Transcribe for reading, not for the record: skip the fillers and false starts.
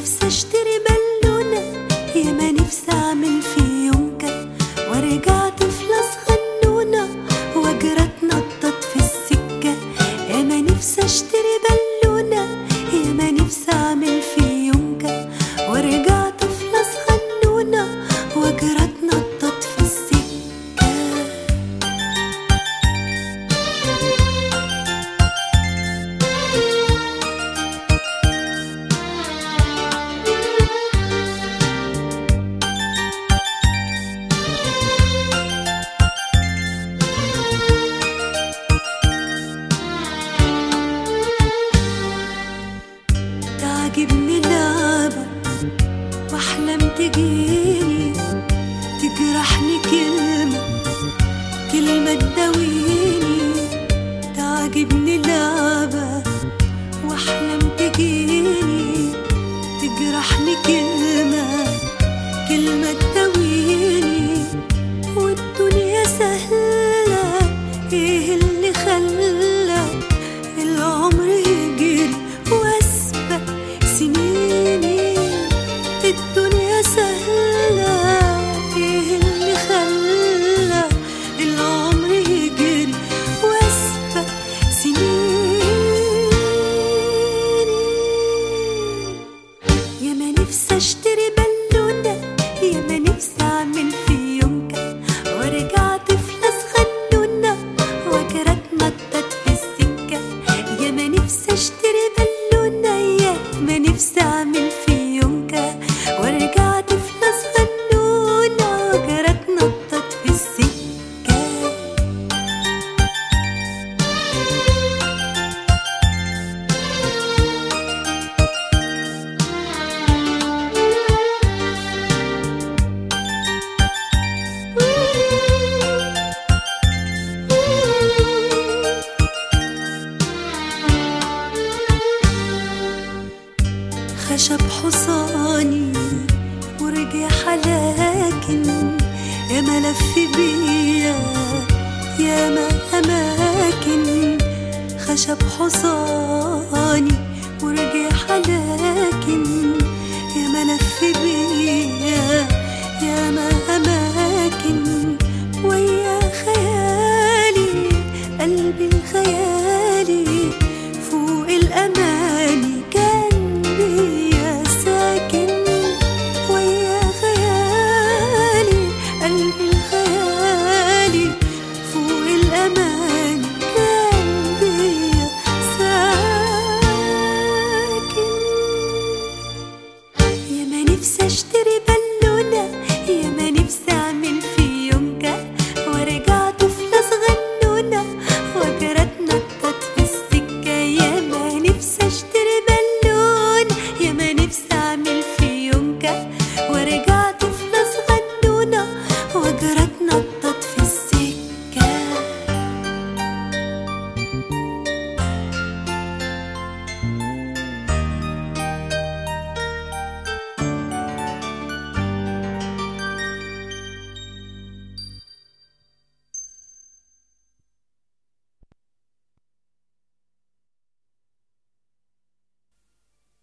نفسي اشتري بالونة، ياما نفسي اعمل فيونكة، وارجع طفلة صغنونة واجري اتنطط في السكة. ياما نفسي اشتري بالونة، ياما نفسي اعمل فيونكة، وارجع طفلة صغنونة واجري اتنطط في السكة. تعجبني لعبة واحلم تجيني، تجرحني كلمة تداويني. تعجبني لعبة واحلم تجيني، تجرحني كلمة تداويني. والدنيا سهلة، ايه اللي خلى العمر يجري واسبق سنيني؟ الدنيا سهلة، ايه اللي خلى العمر يجري واسبق سنيني؟ ياما نفسي اشتري بالونة، ياما نفسي اعمل فيونكة، وارجع طفلة صغنونة واجري اتنطط في السكة. ياما نفسي اشتري بالونة، ياما نفسي اعمل فيونكة، وارجع طفلة صغنونة واجري اتنطط في السكة. خشب حصاني ورجع حلاكن، ياما لف بيا ياما أماكن. خشب حصاني